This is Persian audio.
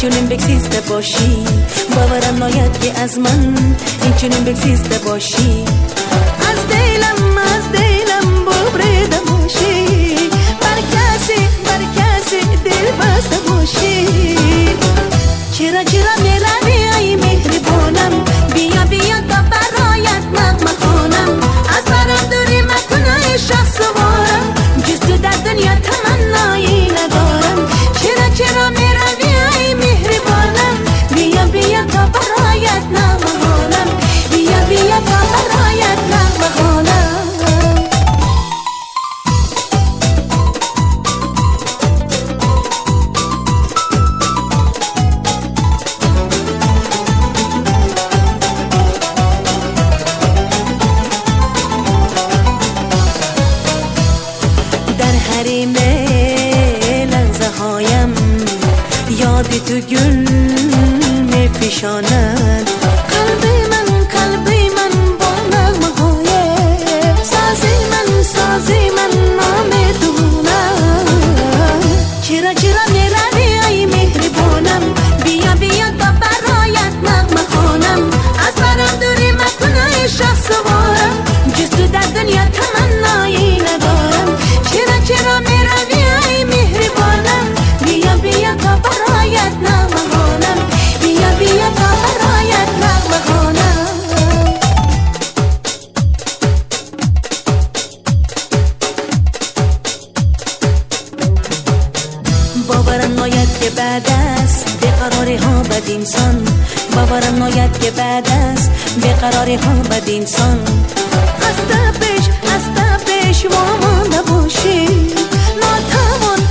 اینچنین بگذیسته باشی، باورم ناید که از من اینچنین بگذیسته باشی. از دیلم ببریده باشی، بر کسی دل بسته باشی. چرا میروی ای مهربانم، بیا تا برایت نغمه خوانم. از برم دوری مکن ای شخص وارم، جز تو در دنیا تمنایی ندارم. چرا میروی ای مهربانم، بیا تا برایت نغمه خوانم. بیا تا برایت نغمه خوانم. یاد تو گل میفشاند قلبی من با نغمه های سازی من نمیدونم. چرا میروی ای مهربانم، بیا تا برایت نغمه خوانم. از برم دوری مکن ای شخص وارم، جز تو در دنیا تمنایی ندارم. چرا میروی ای مهربانم، بیا تا برایت نغمه خوانم. بیا تا برایت نغمه خوانم. باورم ناید که بعد است بیقراری ها بد انسان، باورم ناید که بعد است بیقراری ها بد انسان. از تا پیش وامانده باشی، ناتوان